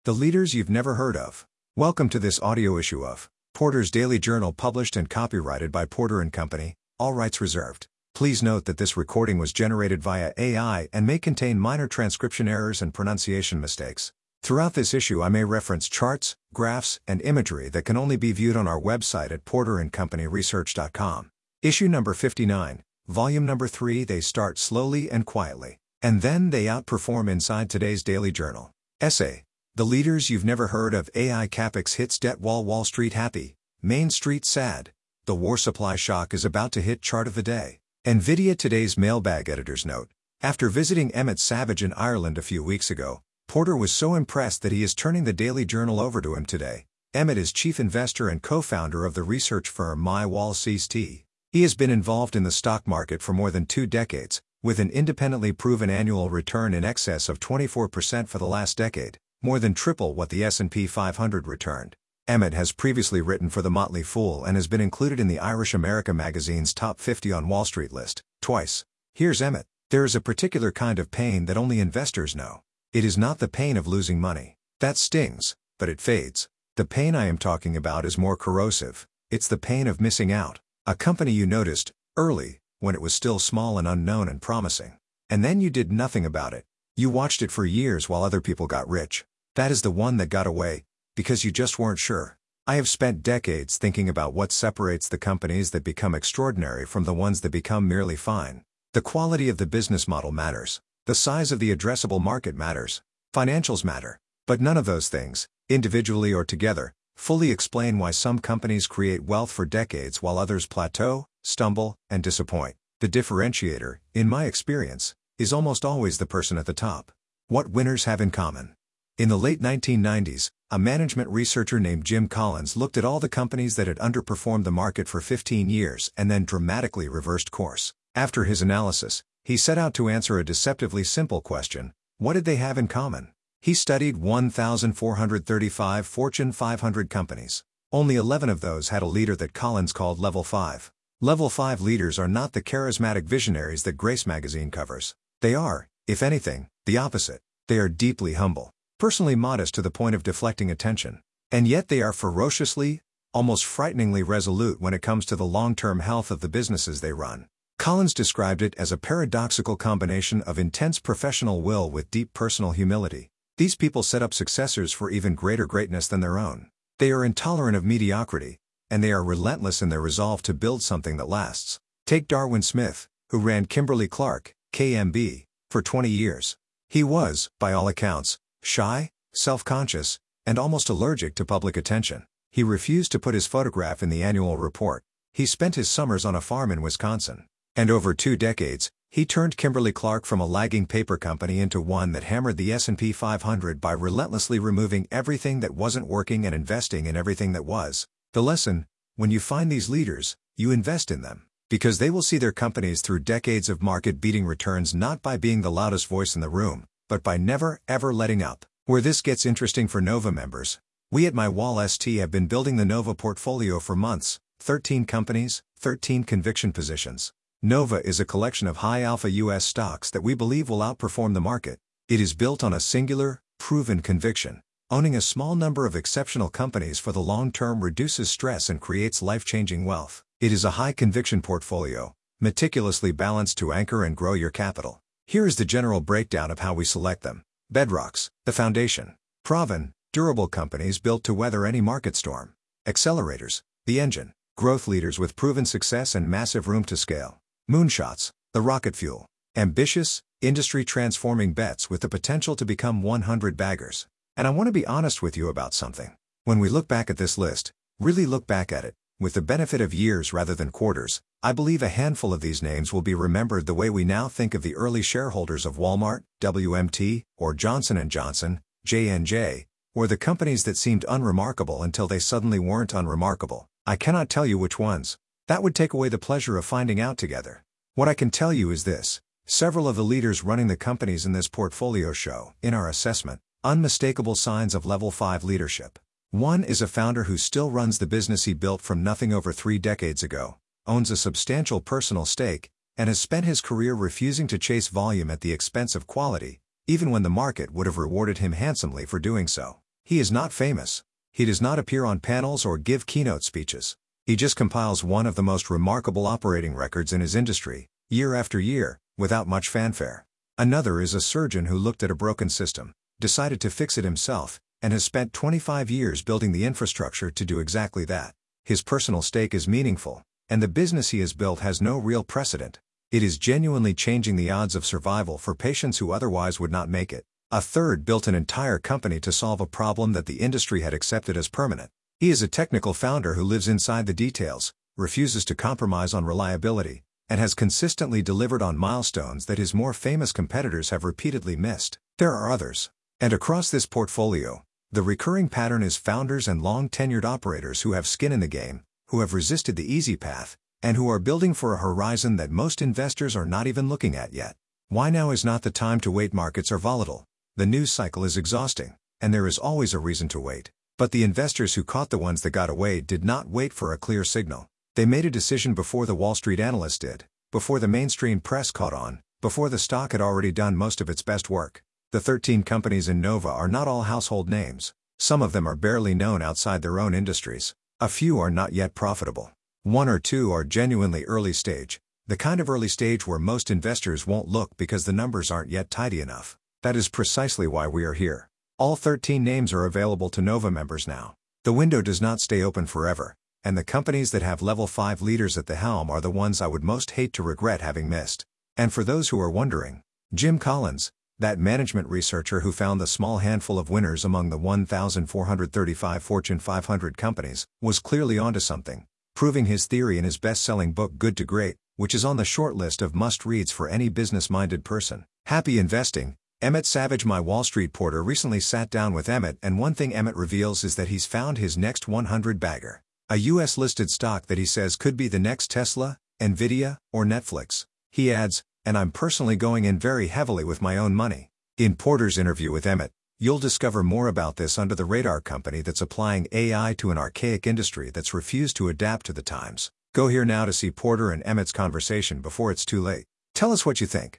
The leaders you've never heard of. Welcome to this audio issue of Porter's Daily Journal, published and copyrighted by Porter & Company, all rights reserved. Please note that this recording was generated via AI and may contain minor transcription errors and pronunciation mistakes. Throughout this issue I may reference charts, graphs, and imagery that can only be viewed on our website at porterandcompanyresearch.com. Issue number 59, volume number 3. They start slowly and quietly, and then they outperform inside today's Daily Journal. Essay. The leaders you've never heard of. AI capex hits debt wall. Wall Street happy, Main Street sad. The war supply shock is about to hit chart of the day. NVIDIA. Today's mailbag editor's note. After visiting Emmett Savage in Ireland a few weeks ago, Porter was so impressed that he is turning the Daily Journal over to him today. Emmett is chief investor and co-founder of the research firm MyWallCST. He has been involved in the stock market for more than 2 decades, with an independently proven annual return in excess of 24% for the last decade, more than triple what the S&P 500 returned. Emmett has previously written for The Motley Fool and has been included in the Irish America magazine's Top 50 on Wall Street list, twice. Here's Emmett. There is a particular kind of pain that only investors know. It is not the pain of losing money. That stings, but it fades. The pain I am talking about is more corrosive. It's the pain of missing out. A company you noticed early, when it was still small and unknown and promising. And then you did nothing about it. You watched it for years while other people got rich. That is the one that got away, because you just weren't sure. I have spent decades thinking about what separates the companies that become extraordinary from the ones that become merely fine. The quality of the business model matters. The size of the addressable market matters. Financials matter. But none of those things, individually or together, fully explain why some companies create wealth for decades while others plateau, stumble, and disappoint. The differentiator, in my experience, is almost always the person at the top. What winners have in common. In the late 1990s, a management researcher named Jim Collins looked at all the companies that had underperformed the market for 15 years and then dramatically reversed course. After his analysis, he set out to answer a deceptively simple question: what did they have in common? He studied 1,435 Fortune 500 companies. Only 11 of those had a leader that Collins called Level 5. Level 5 leaders are not the charismatic visionaries that Grace magazine covers. They are, if anything, the opposite. They are deeply humble, personally modest to the point of deflecting attention. And yet they are ferociously, almost frighteningly resolute when it comes to the long-term health of the businesses they run. Collins described it as a paradoxical combination of intense professional will with deep personal humility. These people set up successors for even greater greatness than their own. They are intolerant of mediocrity, and they are relentless in their resolve to build something that lasts. Take Darwin Smith, who ran Kimberly-Clark, KMB, for 20 years. He was, by all accounts, shy, self-conscious, and almost allergic to public attention. He refused to put his photograph in the annual report. He spent his summers on a farm in Wisconsin. And over 2 decades, he turned Kimberly-Clark from a lagging paper company into one that hammered the S&P 500 by relentlessly removing everything that wasn't working and investing in everything that was. The lesson: when you find these leaders, you invest in them, because they will see their companies through decades of market-beating returns, not by being the loudest voice in the room, but by never, ever letting up. Where this gets interesting for Nova members, we at MyWallST have been building the Nova portfolio for months. 13 companies, 13 conviction positions. Nova is a collection of high-alpha U.S. stocks that we believe will outperform the market. It is built on a singular, proven conviction. Owning a small number of exceptional companies for the long term reduces stress and creates life-changing wealth. It is a high-conviction portfolio, meticulously balanced to anchor and grow your capital. Here is the general breakdown of how we select them. Bedrocks, the foundation. Proven, durable companies built to weather any market storm. Accelerators, the engine. Growth leaders with proven success and massive room to scale. Moonshots, the rocket fuel. Ambitious, industry-transforming bets with the potential to become 100 baggers. And I want to be honest with you about something. When we look back at this list, really look back at it, with the benefit of years rather than quarters, I believe a handful of these names will be remembered the way we now think of the early shareholders of Walmart, WMT, or Johnson & Johnson, J&J, or the companies that seemed unremarkable until they suddenly weren't unremarkable. I cannot tell you which ones. That would take away the pleasure of finding out together. What I can tell you is this: several of the leaders running the companies in this portfolio show, in our assessment, unmistakable signs of level 5 leadership. One is a founder who still runs the business he built from nothing over 3 decades ago, owns a substantial personal stake, and has spent his career refusing to chase volume at the expense of quality, even when the market would have rewarded him handsomely for doing so. He is not famous. He does not appear on panels or give keynote speeches. He just compiles one of the most remarkable operating records in his industry, year after year, without much fanfare. Another is a surgeon who looked at a broken system, decided to fix it himself, and has spent 25 years building the infrastructure to do exactly that. His personal stake is meaningful, and the business he has built has no real precedent. It is genuinely changing the odds of survival for patients who otherwise would not make it. A third built an entire company to solve a problem that the industry had accepted as permanent. He is a technical founder who lives inside the details, refuses to compromise on reliability, and has consistently delivered on milestones that his more famous competitors have repeatedly missed. There are others. And across this portfolio, the recurring pattern is founders and long-tenured operators who have skin in the game, who have resisted the easy path, and who are building for a horizon that most investors are not even looking at yet. Why now is not the time to wait? Markets are volatile. The news cycle is exhausting, and there is always a reason to wait. But the investors who caught the ones that got away did not wait for a clear signal. They made a decision before the Wall Street analysts did, before the mainstream press caught on, before the stock had already done most of its best work. The 13 companies in Nova are not all household names. Some of them are barely known outside their own industries. A few are not yet profitable. One or two are genuinely early stage, the kind of early stage where most investors won't look because the numbers aren't yet tidy enough. That is precisely why we are here. All 13 names are available to Nova members now. The window does not stay open forever, and the companies that have level 5 leaders at the helm are the ones I would most hate to regret having missed. And for those who are wondering, Jim Collins, that management researcher who found the small handful of winners among the 1,435 Fortune 500 companies, was clearly onto something, proving his theory in his best-selling book Good to Great, which is on the short list of must-reads for any business-minded person. Happy investing. Emmett Savage. My Wall Street porter recently sat down with Emmett, and one thing Emmett reveals is that he's found his next 100 bagger. A US-listed stock that he says could be the next Tesla, Nvidia, or Netflix. He adds, and I'm personally going in very heavily with my own money. In Porter's interview with Emmett, you'll discover more about this under-the-radar company that's applying AI to an archaic industry that's refused to adapt to the times. Go here now to see Porter and Emmett's conversation before it's too late. Tell us what you think.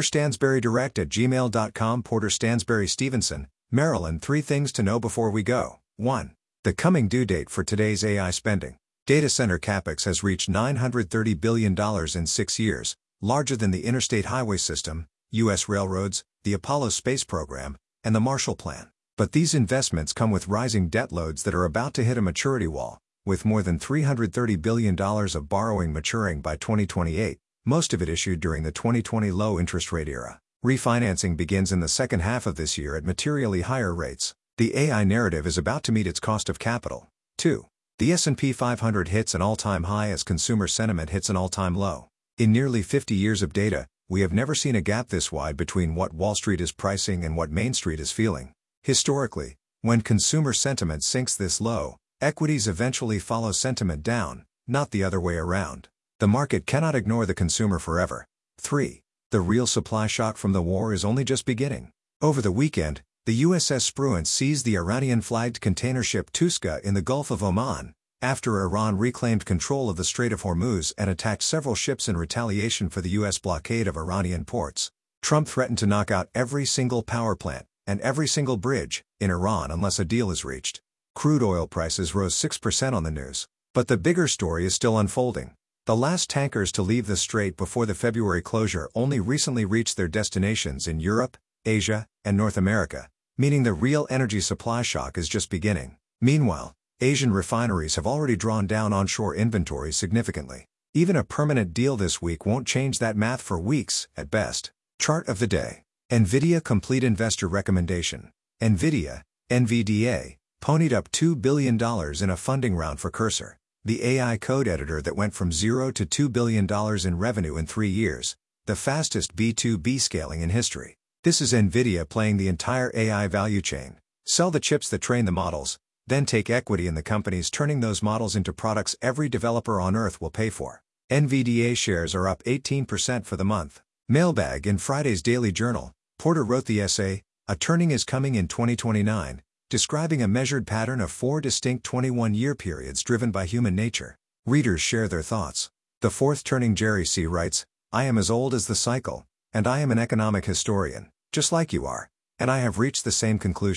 porterstansberrydirect@gmail.com. Porter Stansberry Stevenson, Maryland. 3 things to know before we go. 1. The coming due date for today's AI spending. Data center capex has reached $930 billion in 6 years, larger than the Interstate Highway System, U.S. railroads, the Apollo space program, and the Marshall Plan. But these investments come with rising debt loads that are about to hit a maturity wall, with more than $330 billion of borrowing maturing by 2028. Most of it issued during the 2020 low-interest rate era. Refinancing begins in the second half of this year at materially higher rates. The AI narrative is about to meet its cost of capital. 2. The S&P 500 hits an all-time high as consumer sentiment hits an all-time low. In nearly 50 years of data, we have never seen a gap this wide between what Wall Street is pricing and what Main Street is feeling. Historically, when consumer sentiment sinks this low, equities eventually follow sentiment down, not the other way around. The market cannot ignore the consumer forever. 3. The real supply shock from the war is only just beginning. Over the weekend, the USS Spruance seized the Iranian-flagged container ship Tuska in the Gulf of Oman, after Iran reclaimed control of the Strait of Hormuz and attacked several ships in retaliation for the U.S. blockade of Iranian ports. Trump threatened to knock out every single power plant and every single bridge in Iran unless a deal is reached. Crude oil prices rose 6% on the news. But the bigger story is still unfolding. The last tankers to leave the strait before the February closure only recently reached their destinations in Europe, Asia, and North America, meaning the real energy supply shock is just beginning. Meanwhile, Asian refineries have already drawn down onshore inventories significantly. Even a permanent deal this week won't change that math for weeks, at best. Chart of the day. NVIDIA complete investor recommendation. NVIDIA, NVDA, ponied up $2 billion in a funding round for Cursor, the AI code editor that went from $0 to $2 billion in revenue in 3 years, the fastest B2B scaling in history. This is NVIDIA playing the entire AI value chain. Sell the chips that train the models, then take equity in the companies turning those models into products every developer on Earth will pay for. NVDA shares are up 18% for the month. Mailbag. In Friday's Daily Journal, Porter wrote the essay, A Turning is Coming in 2029, describing a measured pattern of 4 distinct 21-year periods driven by human nature. Readers share their thoughts. The fourth turning. Jerry C. writes, I am as old as the cycle, and I am an economic historian, just like you are, and I have reached the same conclusions.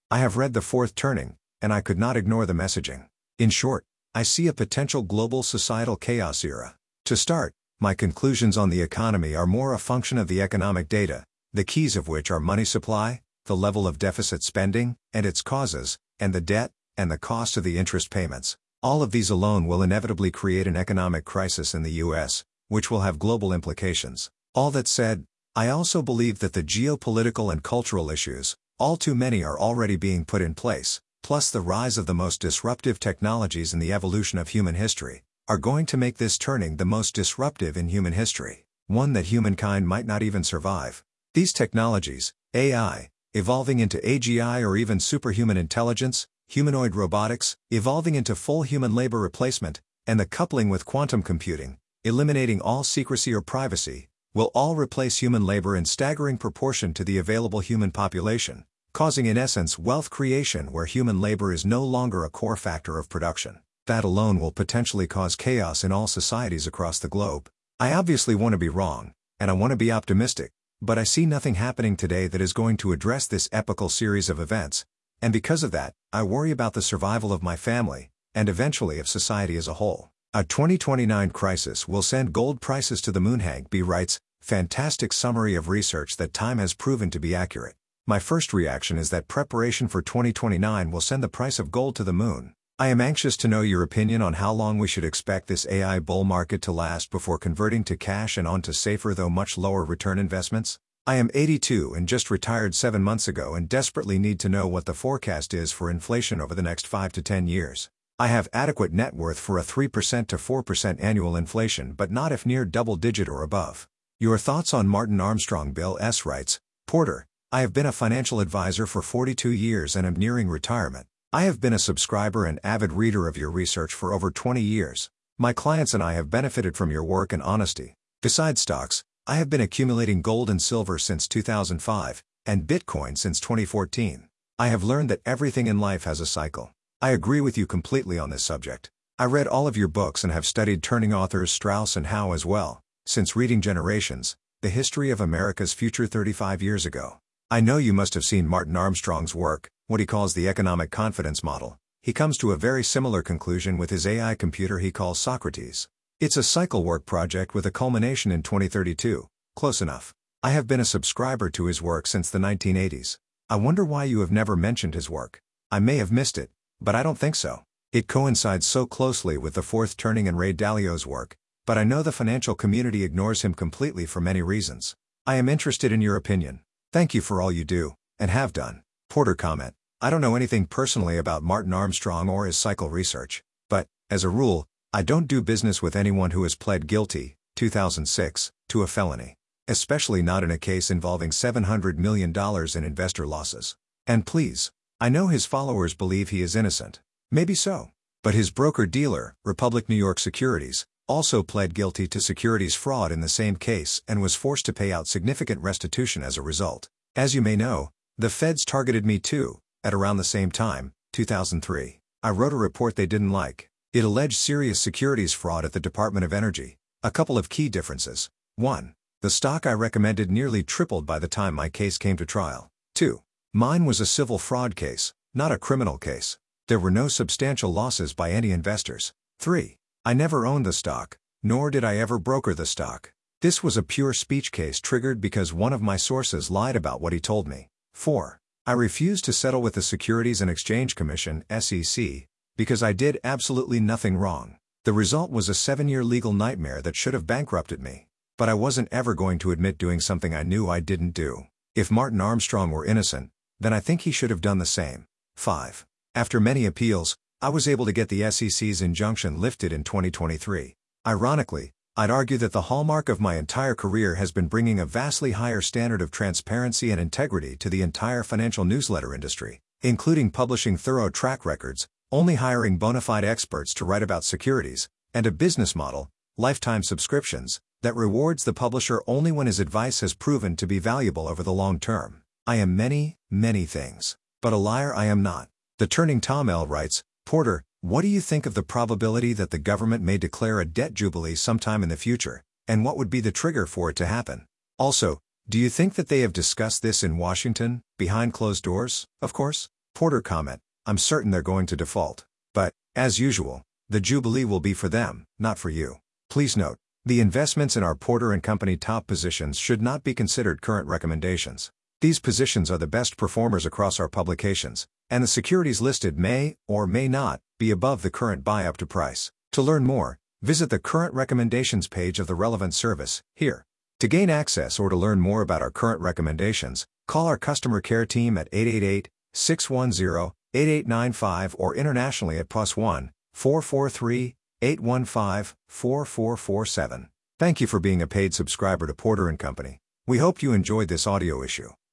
I have read The Fourth Turning, and I could not ignore the messaging. In short, I see a potential global societal chaos era. To start, my conclusions on the economy are more a function of the economic data, the keys of which are money supply, the level of deficit spending, and its causes, and the debt, and the cost of the interest payments. All of these alone will inevitably create an economic crisis in the U.S., which will have global implications. All that said, I also believe that the geopolitical and cultural issues, all too many are already being put in place, plus the rise of the most disruptive technologies in the evolution of human history, are going to make this turning the most disruptive in human history, one that humankind might not even survive. These technologies, AI, evolving into AGI or even superhuman intelligence, humanoid robotics, evolving into full human labor replacement, and the coupling with quantum computing, eliminating all secrecy or privacy, will all replace human labor in staggering proportion to the available human population, causing in essence wealth creation where human labor is no longer a core factor of production. That alone will potentially cause chaos in all societies across the globe. I obviously want to be wrong, and I want to be optimistic, but I see nothing happening today that is going to address this epical series of events, and because of that, I worry about the survival of my family, and eventually of society as a whole. A 2029 crisis will send gold prices to the moon. Hank B. writes, fantastic summary of research that time has proven to be accurate. My first reaction is that preparation for 2029 will send the price of gold to the moon. I am anxious to know your opinion on how long we should expect this AI bull market to last before converting to cash and onto safer though much lower return investments. I am 82 and just retired 7 months ago and desperately need to know what the forecast is for inflation over the next 5 to 10 years. I have adequate net worth for a 3% to 4% annual inflation but not if near double-digit or above. Your thoughts on Martin Armstrong? Bill S. writes, Porter, I have been a financial advisor for 42 years and am nearing retirement. I have been a subscriber and avid reader of your research for over 20 years. My clients and I have benefited from your work and honesty. Besides stocks, I have been accumulating gold and silver since 2005, and Bitcoin since 2014. I have learned that everything in life has a cycle. I agree with you completely on this subject. I read all of your books and have studied turning authors Strauss and Howe as well, since reading Generations, The History of America's Future 35 years ago. I know you must have seen Martin Armstrong's work, what he calls the economic confidence model. He comes to a very similar conclusion with his AI computer he calls Socrates. It's a cycle work project with a culmination in 2032. Close enough. I have been a subscriber to his work since the 1980s. I wonder why you have never mentioned his work. I may have missed it, but I don't think so. It coincides so closely with The Fourth Turning and Ray Dalio's work, but I know the financial community ignores him completely for many reasons. I am interested in your opinion. Thank you for all you do, and have done. Porter comment, I don't know anything personally about Martin Armstrong or his cycle research, but, as a rule, I don't do business with anyone who has pled guilty, 2006, to a felony. Especially not in a case involving $700 million in investor losses. And please, I know his followers believe he is innocent. Maybe so. But his broker-dealer, Republic New York Securities, also pled guilty to securities fraud in the same case and was forced to pay out significant restitution as a result. As you may know, the feds targeted me too, at around the same time, 2003. I wrote a report they didn't like. It alleged serious securities fraud at the Department of Energy. A couple of key differences. 1. The stock I recommended nearly tripled by the time my case came to trial. 2. Mine was a civil fraud case, not a criminal case. There were no substantial losses by any investors. 3. I never owned the stock, nor did I ever broker the stock. This was a pure speech case triggered because one of my sources lied about what he told me. 4. I refused to settle with the Securities and Exchange Commission, SEC, because I did absolutely nothing wrong. The result was a 7-year legal nightmare that should have bankrupted me. But I wasn't ever going to admit doing something I knew I didn't do. If Martin Armstrong were innocent, then I think he should have done the same. 5. After many appeals, I was able to get the SEC's injunction lifted in 2023. Ironically, I'd argue that the hallmark of my entire career has been bringing a vastly higher standard of transparency and integrity to the entire financial newsletter industry, including publishing thorough track records, only hiring bona fide experts to write about securities, and a business model, lifetime subscriptions, that rewards the publisher only when his advice has proven to be valuable over the long term. I am many, many things, but a liar I am not. The Turning Tom L. writes, Porter, what do you think of the probability that the government may declare a debt jubilee sometime in the future, and what would be the trigger for it to happen? Also, do you think that they have discussed this in Washington, behind closed doors, of course? Porter comment, I'm certain they're going to default. But, as usual, the Jubilee will be for them, not for you. Please note, the investments in our Porter & Company top positions should not be considered current recommendations. These positions are the best performers across our publications, and the securities listed may, or may not, be above the current buy-up to price. To learn more, visit the Current Recommendations page of the relevant service, here. To gain access or to learn more about our current recommendations, call our customer care team at 888-610-8895 or internationally at +1 443 815 4447. Thank you for being a paid subscriber to Porter & Company. We hope you enjoyed this audio issue.